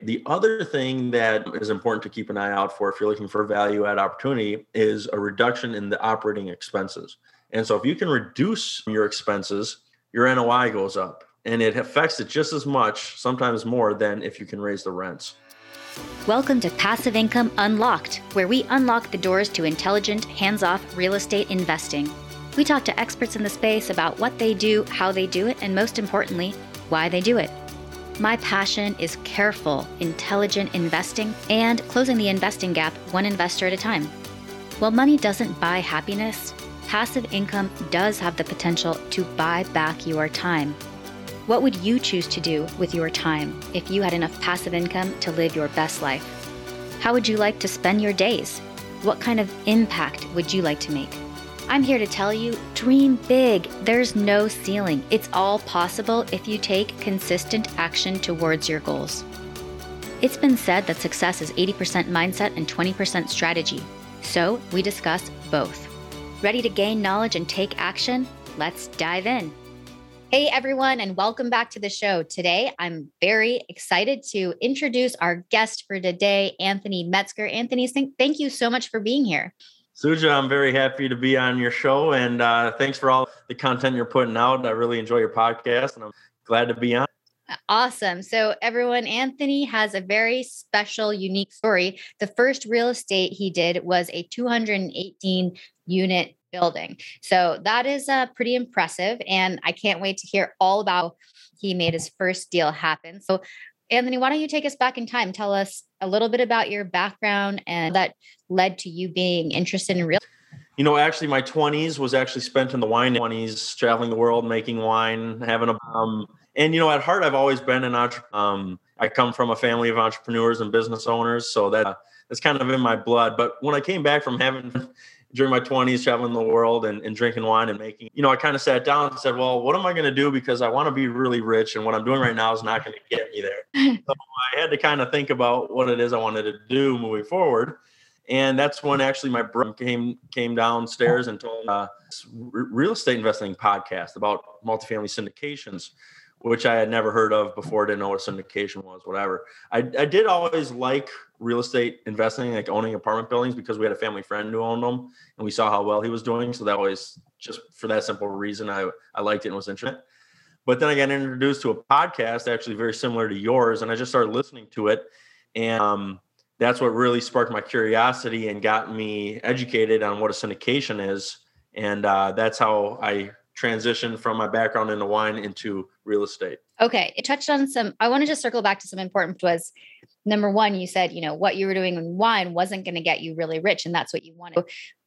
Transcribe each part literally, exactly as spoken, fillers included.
The other thing that is important to keep an eye out for if you're looking for value add opportunity is a reduction in the operating expenses. And so if you can reduce your expenses, your N O I goes up and it affects it just as much, sometimes more than if you can raise the rents. Welcome to Passive Income Unlocked, where we unlock the doors to intelligent, hands-off real estate investing. We talk to experts in the space about what they do, how they do it, and most importantly, why they do it. My passion is careful, intelligent investing and closing the investing gap one investor at a time. While money doesn't buy happiness, passive income does have the potential to buy back your time. What would you choose to do with your time if you had enough passive income to live your best life? How would you like to spend your days? What kind of impact would you like to make? I'm here to tell you, dream big. There's no ceiling. It's all possible if you take consistent action towards your goals. It's been said that success is eighty percent mindset and twenty percent strategy. So we discuss both. Ready to gain knowledge and take action? Let's dive in. Hey everyone, and welcome back to the show. Today, I'm very excited to introduce our guest for today, Anthony Metzger. Anthony, thank you so much for being here. Suja, I'm very happy to be on your show, and uh, thanks for all the content you're putting out. I really enjoy your podcast, and I'm glad to be on. Awesome. So everyone, Anthony has a very special, unique story. The first real estate he did was a two hundred eighteen unit building. So that is uh, pretty impressive, and I can't wait to hear all about how he made his first deal happen. So Anthony, why don't you take us back in time? Tell us a little bit about your background and that led to you being interested in real estate. You know, actually, my twenties was actually spent in the wine twenties, traveling the world, making wine, having a, um, and, you know, at heart, I've always been an entrepreneur. Um, I come from a family of entrepreneurs and business owners, so that uh, that's kind of in my blood. But when I came back from having, during my twenties, traveling the world and, and drinking wine and making, you know, I kind of sat down and said, well, what am I going to do? Because I want to be really rich. And what I'm doing right now is not going to get me there. So I had to kind of think about what it is I wanted to do moving forward. And that's when actually my brother came, came downstairs and told uh, this real estate investing podcast about multifamily syndications, which I had never heard of before. Didn't know what syndication was, whatever. I, I did always like real estate investing, like owning apartment buildings, because we had a family friend who owned them and we saw how well he was doing. So that was just for that simple reason. I, I liked it and was interested. But then I got introduced to a podcast actually very similar to yours. And I just started listening to it. And um, that's what really sparked my curiosity and got me educated on what a syndication is. And uh, that's how I transitioned from my background into wine into real estate. Okay. It touched on some, I want to just circle back to some important was number one, you said, you know, what you were doing in wine wasn't going to get you really rich. And that's what you wanted.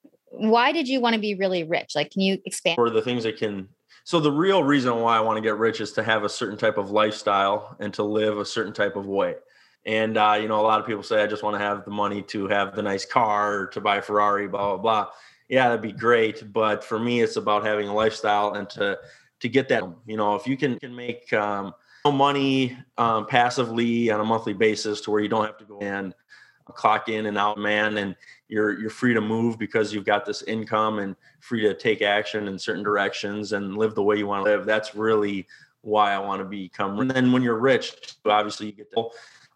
Why did you want to be really rich? Like, can you expand? For the things that can, so the real reason why I want to get rich is to have a certain type of lifestyle and to live a certain type of way. And, uh, you know, a lot of people say, I just want to have the money to have the nice car or to buy a Ferrari, blah, blah, blah. Yeah, that'd be great. But for me, it's about having a lifestyle and to, to get that, you know, if you can, can make um, money um, passively on a monthly basis to where you don't have to go and clock in and out, man, and you're, you're free to move because you've got this income and free to take action in certain directions and live the way you want to live. That's really why I want to become. And then when you're rich, obviously you get to,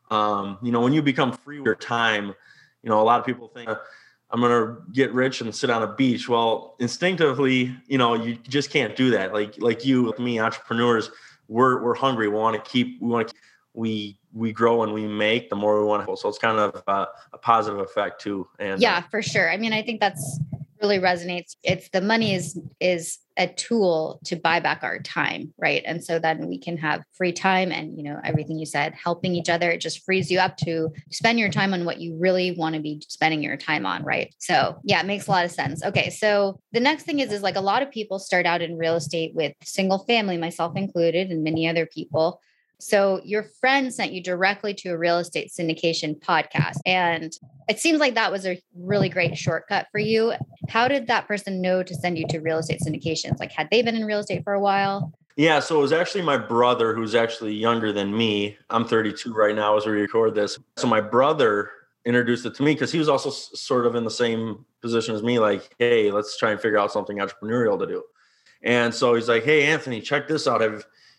um, you know, when you become free with your time, you know, a lot of people think, I'm going to get rich and sit on a beach. Well, instinctively, you know, you just can't do that. Like, like you, like me, entrepreneurs, we're, we're hungry. We want to keep, we want to, we, we grow and we make the more we want to. So it's kind of uh, a positive effect too. And yeah, for sure. I mean, I think that's really resonates. It's the money is, is a tool to buy back our time. Right. And so then we can have free time and, you know, everything you said, helping each other, it just frees you up to spend your time on what you really want to be spending your time on. Right. So yeah, it makes a lot of sense. Okay. So the next thing is, is like a lot of people start out in real estate with single family, myself included, and many other people. So your friend sent you directly to a real estate syndication podcast. And it seems like that was a really great shortcut for you. How did that person know to send you to real estate syndications? Like, had they been in real estate for a while? Yeah. So it was actually my brother, who's actually younger than me. I'm thirty-two right now as we record this. So my brother introduced it to me because he was also s- sort of in the same position as me. Like, hey, let's try and figure out something entrepreneurial to do. And so he's like, hey, Anthony, check this out. Have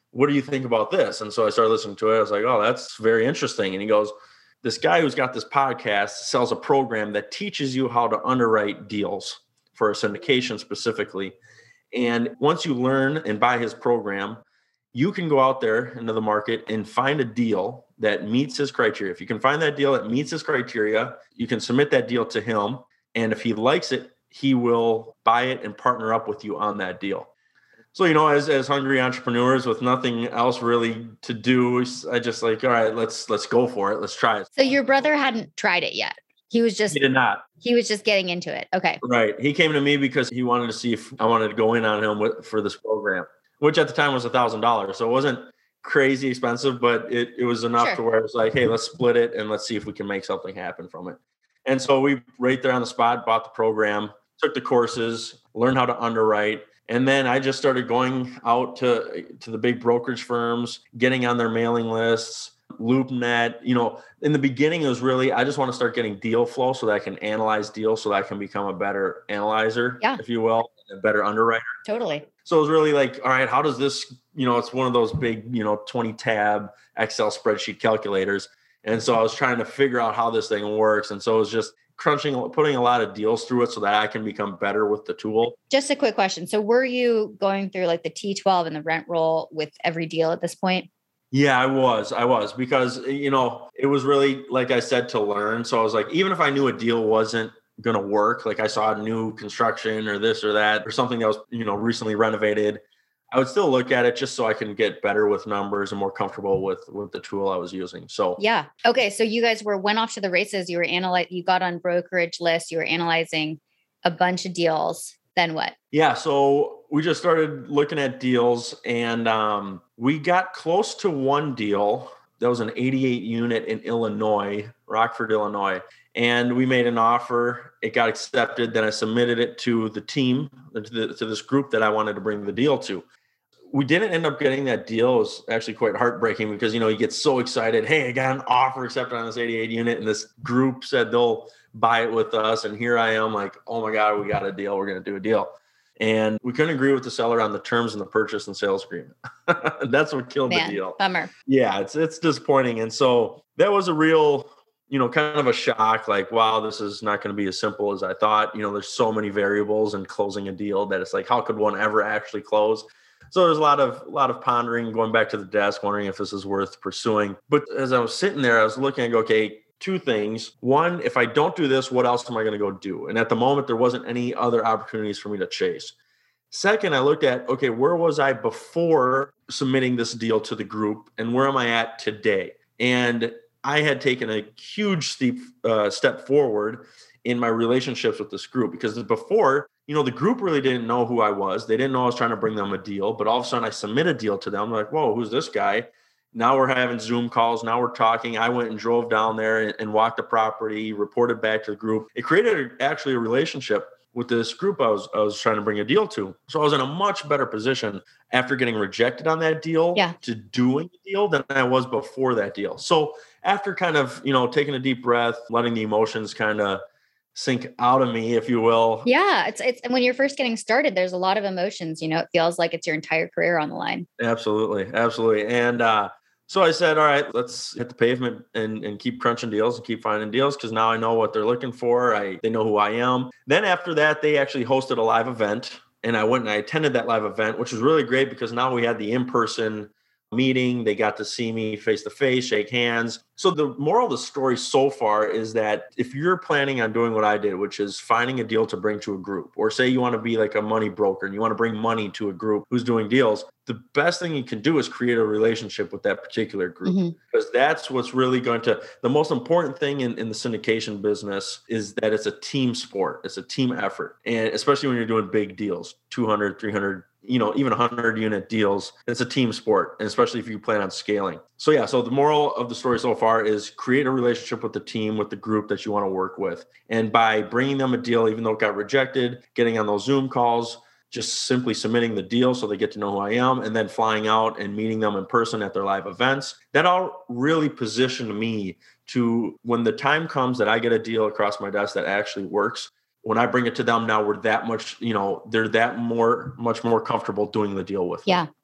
what do you think about this? And so I started listening to it. I was like, oh, that's very interesting. And he goes, this guy who's got this podcast sells a program that teaches you how to underwrite deals for a syndication specifically. And once you learn and buy his program, you can go out there into the market and find a deal that meets his criteria. If you can find that deal that meets his criteria, you can submit that deal to him. And if he likes it, he will buy it and partner up with you on that deal. So, you know, as, as hungry entrepreneurs with nothing else really to do, I just like, all right, let's, let's go for it. Let's try it. So your brother hadn't tried it yet. He was just, he did not. He was just getting into it. Okay. Right. He came to me because he wanted to see if I wanted to go in on him with, for this program, which at the time was a thousand dollars. So it wasn't crazy expensive, but it, it was enough sure. to where it was like, hey, let's split it and let's see if we can make something happen from it. And so we right there on the spot, bought the program, took the courses, learned how to underwrite. And then I just started going out to, to the big brokerage firms, getting on their mailing lists, LoopNet. You know, in the beginning, it was really, I just want to start getting deal flow so that I can analyze deals, so that I can become a better analyzer, yeah. if you will, a better underwriter. Totally. So it was really like, all right, how does this, you know, it's one of those big, you know, twenty tab Excel spreadsheet calculators. And so I was trying to figure out how this thing works. And so it was just crunching, putting a lot of deals through it so that I can become better with the tool. Just a quick question. So were you going through like the T twelve and the rent roll with every deal at this point? Yeah, I was. I was because, you know, it was really, like I said, to learn. So I was like, even if I knew a deal wasn't going to work, like I saw a new construction or this or that or something that was, you know, recently renovated, I would still look at it just so I can get better with numbers and more comfortable with, with the tool I was using. So, yeah. Okay. So you guys were, went off to the races. You were analyzing, you got on brokerage lists, you were analyzing a bunch of deals. Then what? Yeah. So we just started looking at deals and um, we got close to one deal. That was an eighty-eight unit in Illinois, Rockford, Illinois. And we made an offer. It got accepted. Then I submitted it to the team, to, the, to this group that I wanted to bring the deal to. We didn't end up getting that deal. It was actually quite heartbreaking because, you know, you get so excited. Hey, I got an offer accepted on this eighty-eight unit. And this group said they'll buy it with us. And here I am like, oh my God, we got a deal. We're going to do a deal. And we couldn't agree with the seller on the terms in the purchase and sales agreement. That's what killed Man, the deal. Bummer. Yeah, it's it's disappointing. And so that was a real, you know, kind of a shock. Like, wow, this is not going to be as simple as I thought. You know, there's so many variables in closing a deal that it's like, how could one ever actually close? So there's a lot of a lot of pondering, going back to the desk, wondering if this is worth pursuing. But as I was sitting there, I was looking, I go, okay, two things. One, if I don't do this, what else am I going to go do? And at the moment, there wasn't any other opportunities for me to chase. Second, I looked at, okay, where was I before submitting this deal to the group and where am I at today? And I had taken a huge steep uh, step forward in my relationships with this group because before, you know, the group really didn't know who I was. They didn't know I was trying to bring them a deal, but all of a sudden I submit a deal to them. I'm like, whoa, who's this guy? Now we're having Zoom calls. Now we're talking. I went and drove down there and, and walked the property, reported back to the group. It created a, actually a relationship with this group I was I was trying to bring a deal to. So I was in a much better position after getting rejected on that deal yeah. to doing the deal than I was before that deal. So after kind of, you know, taking a deep breath, letting the emotions kind of sink out of me, if you will. Yeah. It's, it's, when you're first getting started, there's a lot of emotions, you know, it feels like it's your entire career on the line. Absolutely. Absolutely. And, uh, so I said, all right, let's hit the pavement and, and keep crunching deals and keep finding deals because now I know what they're looking for. I They know who I am. Then after that, they actually hosted a live event and I went and I attended that live event, which was really great because now we had the in-person meeting. They got to see me face to face, shake hands. So the moral of the story so far is that if you're planning on doing what I did, which is finding a deal to bring to a group, or say you want to be like a money broker and you want to bring money to a group who's doing deals, the best thing you can do is create a relationship with that particular group mm-hmm. because that's what's really going to, the most important thing in, in the syndication business is that it's a team sport. It's a team effort. And especially when you're doing big deals, two hundred, three hundred, you know, even one hundred unit deals, it's a team sport. And especially if you plan on scaling. So yeah, so the moral of the story so far is create a relationship with the team, with the group that you want to work with. And by bringing them a deal, even though it got rejected, getting on those Zoom calls, just simply submitting the deal so they get to know who I am, and then flying out and meeting them in person at their live events. That all really positioned me to, when the time comes that I get a deal across my desk that actually works, when I bring it to them now, we're that much, you know, they're that more, much more comfortable doing the deal with. Yeah.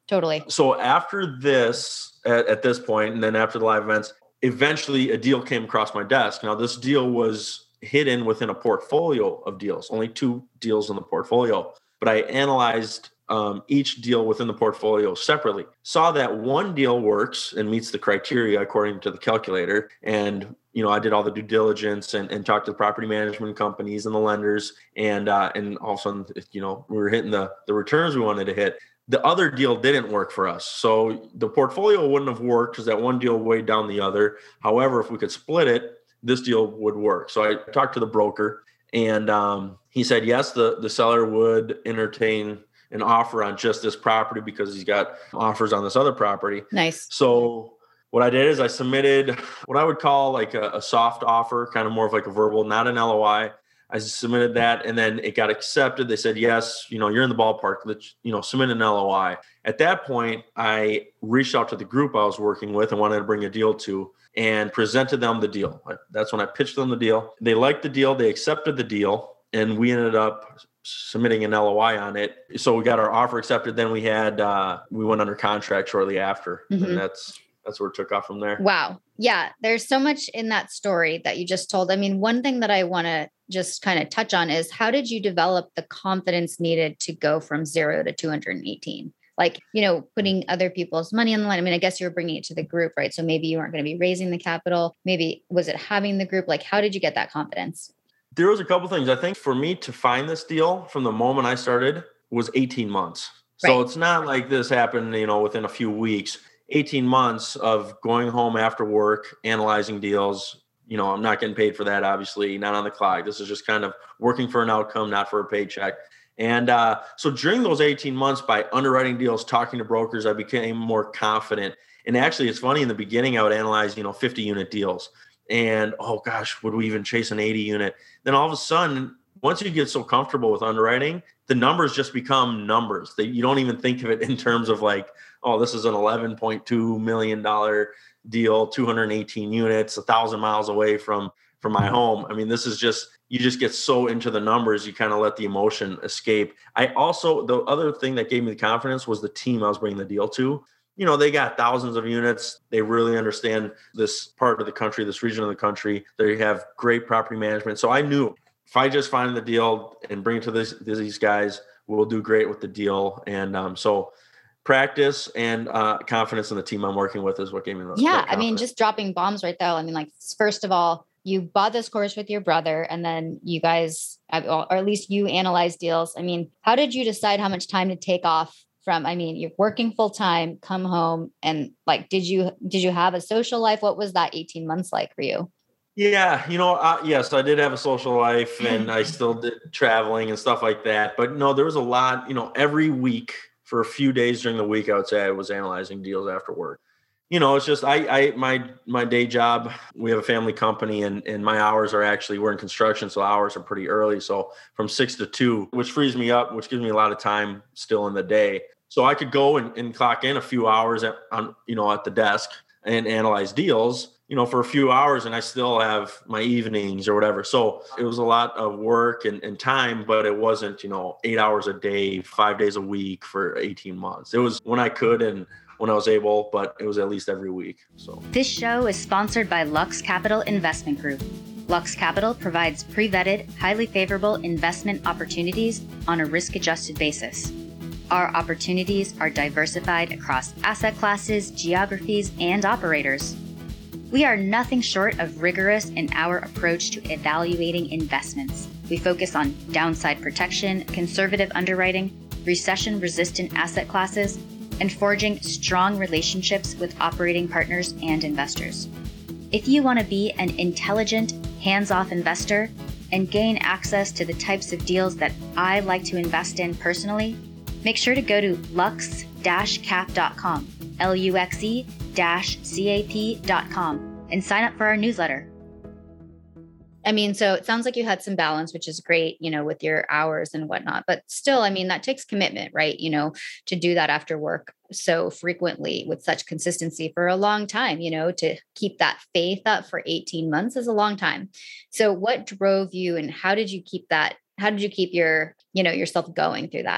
Totally. So after this, at, at this point, and then after the live events, eventually a deal came across my desk. Now this deal was hidden within a portfolio of deals, only two deals in the portfolio, but I analyzed um, each deal within the portfolio separately, saw that one deal works and meets the criteria according to the calculator. And, you know, I did all the due diligence and, and talked to the property management companies and the lenders. And, uh, and all of a sudden, you know, we were hitting the, the returns we wanted to hit. The other deal didn't work for us. So the portfolio wouldn't have worked because that one deal weighed down the other. However, if we could split it, this deal would work. So I talked to the broker, and um, he said, yes, the, the seller would entertain an offer on just this property because he's got offers on this other property. Nice. So what I did is I submitted what I would call like a, a soft offer, kind of more of like a verbal, not an L O I. I submitted that, and then it got accepted. They said, yes, you know, you're in the ballpark. Let's, you know, submit an L O I. At that point, I reached out to the group I was working with and wanted to bring a deal to, and presented them the deal. That's when I pitched them the deal. They liked the deal. They accepted the deal, and we ended up submitting an L O I on it. So we got our offer accepted. Then we had, uh, we went under contract shortly after, mm-hmm. and that's, that's where it took off from there. Wow. Yeah. There's so much in that story that you just told. I mean, one thing that I want to just kind of touch on is, how did you develop the confidence needed to go from zero to two hundred eighteen? Like, you know, putting other people's money on the line. I mean, I guess you were bringing it to the group, right? So maybe you weren't going to be raising the capital. Maybe was it having the group? Like, how did you get that confidence? There was a couple things. I think for me to find this deal from the moment I started was eighteen months. So right. It's not like this happened, you know, within a few weeks. eighteen months of going home after work, analyzing deals. You know, I'm not getting paid for that, obviously, not on the clock. This is just kind of working for an outcome, not for a paycheck. And uh, so during those eighteen months, by underwriting deals, talking to brokers, I became more confident. And actually, it's funny, in the beginning, I would analyze, you know, fifty unit deals. And, oh gosh, would we even chase an eighty unit? Then all of a sudden, once you get so comfortable with underwriting, the numbers just become numbers. They, you don't even think of it in terms of like, oh, this is an eleven point two million dollars deal, two hundred eighteen units, a thousand miles away from, from my home. I mean, this is just, you just get so into the numbers, you kind of let the emotion escape. I also, the other thing that gave me the confidence was the team I was bringing the deal to. You know, they got thousands of units. They really understand this part of the country, this region of the country. They have great property management. So I knew if I just find the deal and bring it to this, these guys, we'll do great with the deal. And um, so practice and uh, confidence in the team I'm working with is what gave me the Yeah, I mean, just dropping bombs right there. I mean, like, first of all, you bought this course with your brother, and then you guys, or at least you analyze deals. I mean, how did you decide how much time to take off from? I mean, you're working full time, come home, and like, did you did you have a social life? What was that eighteen months like for you? Yeah, you know, uh, yes, I did have a social life, and I still did traveling and stuff like that. But no, there was a lot. You know, every week for a few days during the week, I would say I was analyzing deals after work. You know, it's just, I, I, my, my day job, we have a family company, and, and my hours are actually, we're in construction. So hours are pretty early. So from six to two, which frees me up, which gives me a lot of time still in the day. So I could go and, and clock in a few hours at, on, you know, at the desk and analyze deals, you know, for a few hours, and I still have my evenings or whatever. So it was a lot of work and, and time, but it wasn't, you know, eight hours a day, five days a week for eighteen months. It was when I could and when I was able, but it was at least every week. So this show is sponsored by Lux Capital Investment Group. Lux Capital provides pre-vetted, highly favorable investment opportunities on a risk-adjusted basis. Our opportunities are diversified across asset classes, geographies, and operators. We are nothing short of rigorous in our approach to evaluating investments. We focus on downside protection, conservative underwriting, recession-resistant asset classes, and forging strong relationships with operating partners and investors. If you want to be an intelligent, hands-off investor and gain access to the types of deals that I like to invest in personally, make sure to go to lux dash cap dot com, L U X E dash C A P dot com, and sign up for our newsletter. I mean, so it sounds like you had some balance, which is great, you know, with your hours and whatnot, but still, I mean, that takes commitment, right? You know, to do that after work so frequently with such consistency for a long time, you know, to keep that faith up for eighteen months is a long time. So what drove you, and how did you keep that? How did you keep your, you know, yourself going through that?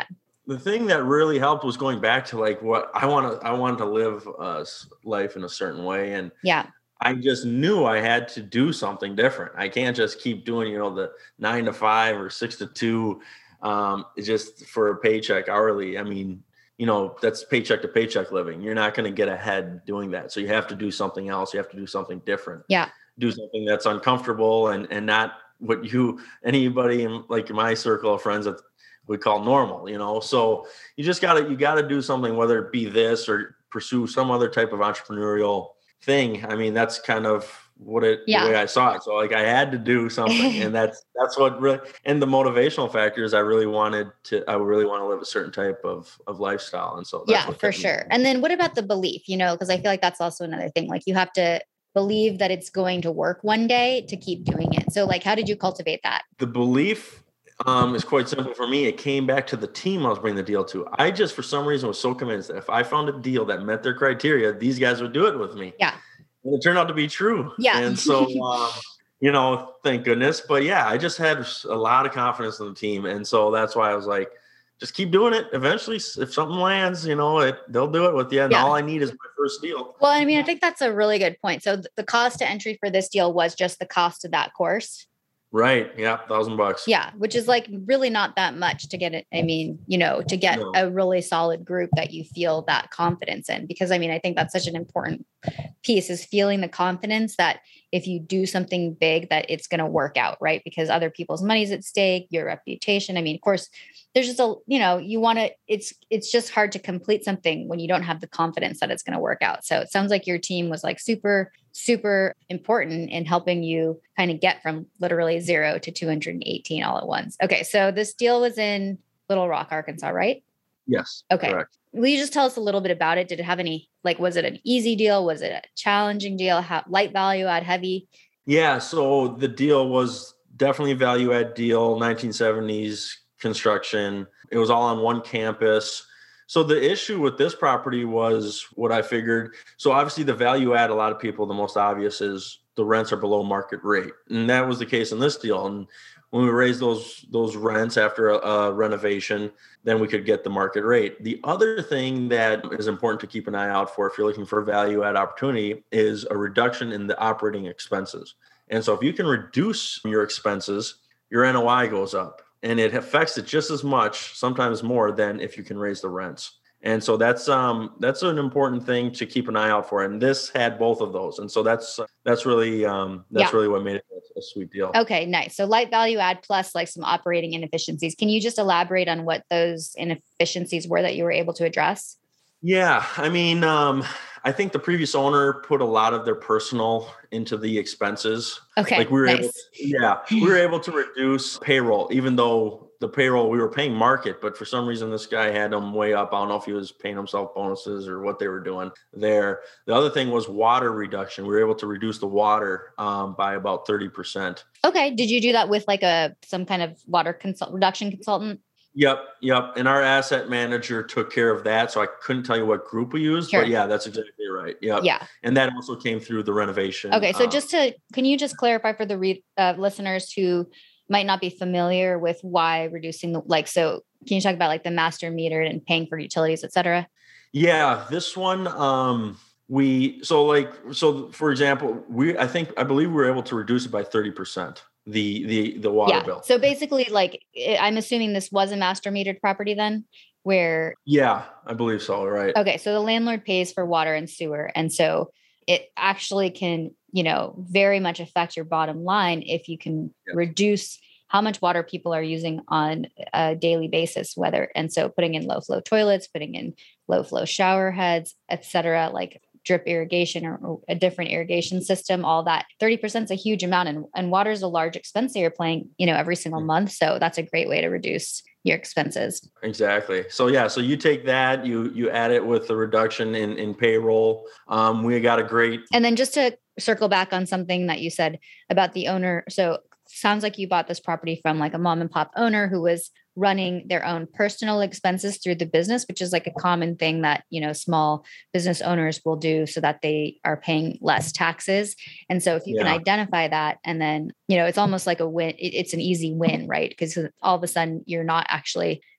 The thing that really helped was going back to like what I want to, I wanted to live uh, life in a certain way. And Yeah. I just knew I had to do something different. I can't just keep doing, you know, the nine to five or six to two, um, just for a paycheck hourly. I mean, you know, that's paycheck to paycheck living. You're not going to get ahead doing that. So you have to do something else. You have to do something different. Yeah. Do something that's uncomfortable and, and not what you, anybody in like my circle of friends that we call normal, you know? So you just gotta, you gotta do something, whether it be this or pursue some other type of entrepreneurial thing. I mean, that's kind of what it, yeah. the way I saw it. So like I had to do something and that's, that's what really, and the motivational factor is I really wanted to, I really want to live a certain type of, of lifestyle. And so that's yeah, what for sure. And then what about the belief, you know, cause I feel like that's also another thing. Like you have to believe that it's going to work one day to keep doing it. So like, how did you cultivate that? The belief um, is quite simple for me. It came back to the team I was bringing the deal to. I just, for some reason, was so convinced that if I found a deal that met their criteria, these guys would do it with me. Yeah. And it turned out to be true. Yeah. And so, um, you know, thank goodness. But yeah, I just had a lot of confidence in the team. And so that's why I was like, just keep doing it. Eventually, if something lands, you know, it, they'll do it with you. And yeah. all I need is my first deal. Well, I mean, I think that's a really good point. So the cost to entry for this deal was just the cost of that course. Right. Yeah. Thousand bucks. Yeah. Which is like really not that much to get it. I mean, you know, to get no. a really solid group that you feel that confidence in, because I mean, I think that's such an important piece is feeling the confidence that if you do something big, that it's going to work out. Right. Because other people's money's at stake, your reputation. I mean, of course, there's just a, you know, you want to, it's, it's just hard to complete something when you don't have the confidence that it's going to work out. So it sounds like your team was like super, super important in helping you kind of get from literally zero to two hundred eighteen all at once. Okay. So this deal was in Little Rock, Arkansas, right? Yes. Okay. Correct. Will you just tell us a little bit about it? Did it have any, like, was it an easy deal? Was it a challenging deal? How light value add, heavy? Yeah. So the deal was definitely a value add deal, nineteen seventies construction. It was all on one campus. So the issue with this property was what I figured. So obviously the value add, a lot of people, the most obvious is the rents are below market rate. And that was the case in this deal. And when we raised those, those rents after a, a renovation, then we could get the market rate. The other thing that is important to keep an eye out for if you're looking for a value add opportunity is a reduction in the operating expenses. And so if you can reduce your expenses, your N O I goes up. And it affects it just as much, sometimes more, than if you can raise the rents. And so that's um that's an important thing to keep an eye out for. And this had both of those. And so that's that's really um that's yeah. really what made it a, a sweet deal. Okay, nice. So light value add plus like some operating inefficiencies. Can you just elaborate on what those inefficiencies were that you were able to address? Yeah, I mean, um, I think the previous owner put a lot of their personal into the expenses. Okay, like we were nice. able to, yeah, we were able to reduce payroll, even though the payroll we were paying market, but for some reason this guy had them way up. I don't know if he was paying himself bonuses or what they were doing there. The other thing was water reduction. We were able to reduce the water um, by about thirty percent. Okay, did you do that with like a some kind of water consult reduction consultant? Yep. Yep. And our asset manager took care of that. So I couldn't tell you what group we used, sure. but yeah, that's exactly right. Yep. Yeah. And that also came through the renovation. Okay. So um, just to, can you just clarify for the re, uh, listeners who might not be familiar with why reducing the, like, so can you talk about like the master metered and paying for utilities, et cetera? Yeah, this one, um, we, so like, so for example, we, I think, I believe we were able to reduce it by thirty percent. The, the, the water yeah. bill. So basically like, I'm assuming this was a master metered property then where. Yeah, I believe so. Right. Okay. So the landlord pays for water and sewer. And so it actually can, you know, very much affect your bottom line if you can yeah. reduce how much water people are using on a daily basis, whether, and so putting in low flow toilets, putting in low flow shower heads, et cetera, like drip irrigation or, or a different irrigation system, all that thirty percent is a huge amount. And, and water is a large expense that you're paying, you know, every single month. So that's a great way to reduce your expenses. Exactly. So yeah, so you take that, you, you add it with the reduction in, in payroll. Um, we got a great. And then just to circle back on something that you said about the owner. So sounds like you bought this property from like a mom and pop owner who was running their own personal expenses through the business, which is like a common thing that, you know, small business owners will do so that they are paying less taxes. And so if you yeah. can identify that, and then, you know, it's almost like a win, it, it's an easy win, right? Because all of a sudden you're not actually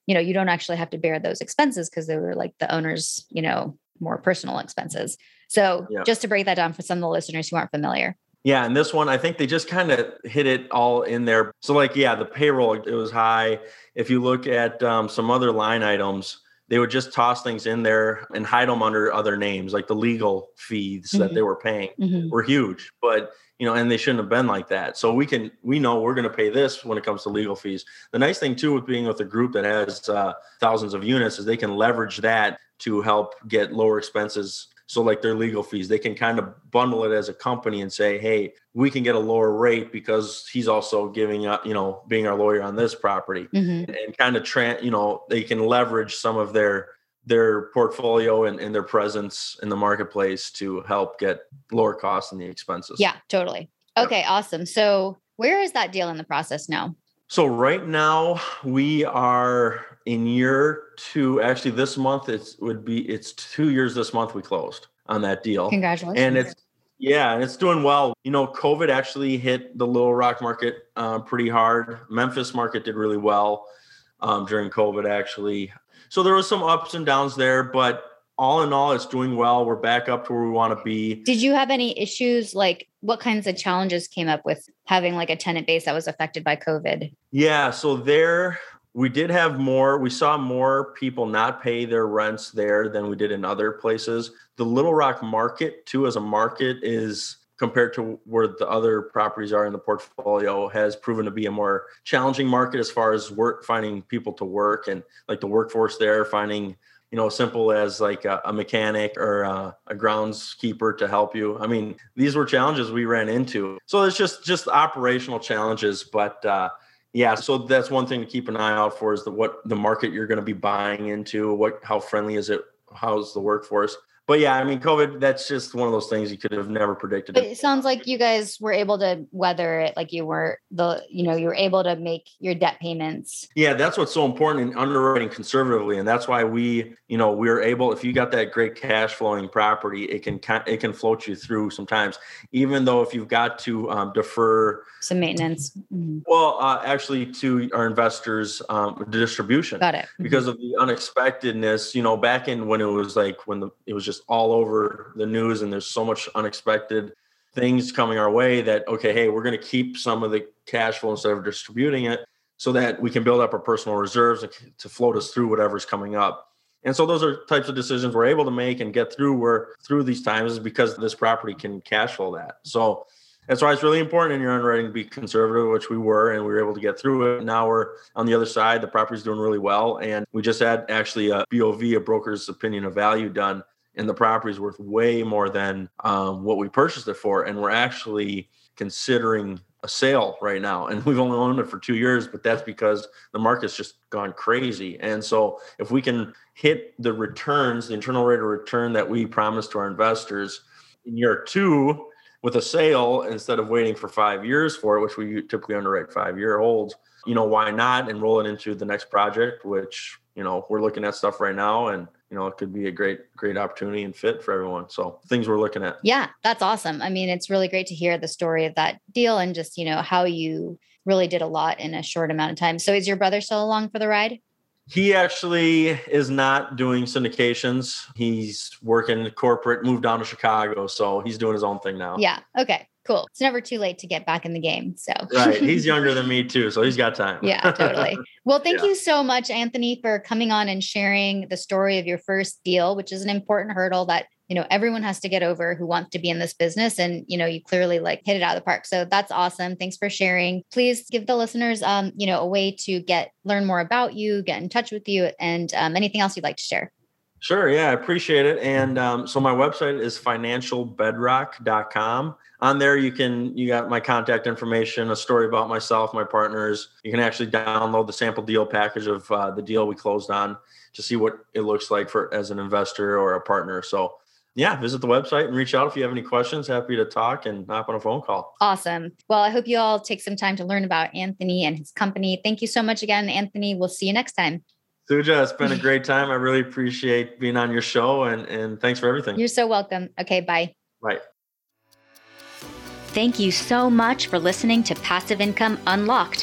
you know, you don't actually have to bear those expenses because they were like the owner's, you know, more personal expenses. So Yeah. just to break that down for some of the listeners who aren't familiar. Yeah. And this one, I think they just kind of hit it all in there. So like, yeah, the payroll, it was high. If you look at um, some other line items, they would just toss things in there and hide them under other names, like the legal fees Mm-hmm. that they were paying Mm-hmm. were huge, but you know, and they shouldn't have been like that. So we can, we know we're going to pay this when it comes to legal fees. The nice thing too, with being with a group that has uh, thousands of units, is they can leverage that to help get lower expenses. So like their legal fees, they can kind of bundle it as a company and say, hey, we can get a lower rate because he's also giving up, you know, being our lawyer on this property. Mm-hmm. And kind of, tra- you know, they can leverage some of their their portfolio and, and their presence in the marketplace to help get lower costs and the expenses. Yeah, totally. Okay, yeah. Awesome. So where is that deal in the process now? So right now we are in year two. Actually, this month it would be it's two years this month we closed on that deal. Congratulations. And it's yeah, and it's doing well. You know, COVID actually hit the Little Rock market uh, pretty hard. Memphis market did really well um, during COVID actually. So there was some ups and downs there, but all in all, it's doing well. We're back up to where we want to be. Did you have any issues? Like what kinds of challenges came up with having like a tenant base that was affected by COVID? Yeah. So there, we did have more, we saw more people not pay their rents there than we did in other places. The Little Rock market too, as a market, is compared to where the other properties are in the portfolio, has proven to be a more challenging market as far as work, finding people to work, and like the workforce there, finding, you know, simple as like a, a mechanic or a, a groundskeeper to help you. I mean, these were challenges we ran into. So it's just, just operational challenges, but uh, yeah, so that's one thing to keep an eye out for, is the, what the market you're going to be buying into, what, how friendly is it? How's the workforce? But yeah, I mean, COVID, that's just one of those things you could have never predicted. But it sounds like you guys were able to weather it. Like you were the, you know, you were able to make your debt payments. Yeah, that's what's so important in underwriting conservatively. And that's why we, you know, we're able, if you got that great cash flowing property, it can, it can float you through sometimes, even though if you've got to um, defer some maintenance. Mm-hmm. Well, uh, actually to our investors, um, distribution. Got it. Mm-hmm. Because of the unexpectedness, you know, back in when it was like, when the, it was just all over the news and there's so much unexpected things coming our way that, okay, hey, we're going to keep some of the cash flow instead of distributing it so that we can build up our personal reserves to float us through whatever's coming up. And so those are types of decisions we're able to make and get through where through these times, is because this property can cash flow that. So that's why it's really important in your underwriting to be conservative, which we were, and we were able to get through it. Now we're on the other side. The property's doing really well. And we just had actually a B O V, a broker's opinion of value, done. And the property is worth way more than um, what we purchased it for. And we're actually considering a sale right now. And we've only owned it for two years, but that's because the market's just gone crazy. And so if we can hit the returns, the internal rate of return that we promised to our investors in year two, with a sale, instead of waiting for five years for it, which we typically underwrite five year holds, you know, why not? And roll it into the next project, which, you know, we're looking at stuff right now, and, you know, it could be a great, great opportunity and fit for everyone. So things we're looking at. Yeah, that's awesome. I mean, it's really great to hear the story of that deal and just, you know, how you really did a lot in a short amount of time. So is your brother still along for the ride? He actually is not doing syndications. He's working corporate, moved down to Chicago. So he's doing his own thing now. Yeah. Okay, cool. It's never too late to get back in the game. So right. He's younger than me too. So he's got time. Yeah, totally. Well, thank yeah. you so much, Anthony, for coming on and sharing the story of your first deal, which is an important hurdle that, you know, everyone has to get over who wants to be in this business. And, you know, you clearly like hit it out of the park. So that's awesome. Thanks for sharing. Please give the listeners, um, you know, a way to get, learn more about you, get in touch with you, and um, anything else you'd like to share. Sure. Yeah, I appreciate it. And um, so my website is financial bedrock dot com. On there, you can, you got my contact information, a story about myself, my partners. You can actually download the sample deal package of uh, the deal we closed on to see what it looks like for as an investor or a partner. So yeah, visit the website and reach out if you have any questions. Happy to talk and hop on a phone call. Awesome. Well, I hope you all take some time to learn about Anthony and his company. Thank you so much again, Anthony. We'll see you next time. Suja, it's been a great time. I really appreciate being on your show, and, and thanks for everything. You're so welcome. Okay, bye. Bye. Thank you so much for listening to Passive Income Unlocked.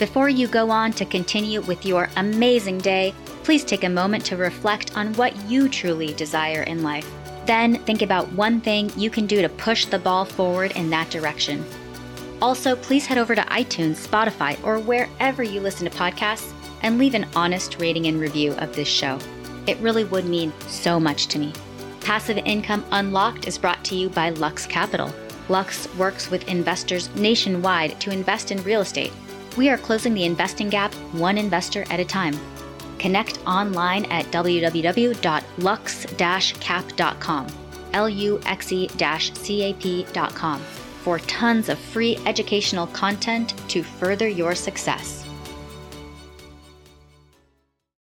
Before you go on to continue with your amazing day, please take a moment to reflect on what you truly desire in life. Then think about one thing you can do to push the ball forward in that direction. Also, please head over to iTunes, Spotify, or wherever you listen to podcasts and leave an honest rating and review of this show. It really would mean so much to me. Passive Income Unlocked is brought to you by Lux Capital. Lux works with investors nationwide to invest in real estate. We are closing the investing gap one investor at a time. Connect online at w w w dot lux dash cap dot com, L U X E C A P dot com, for tons of free educational content to further your success.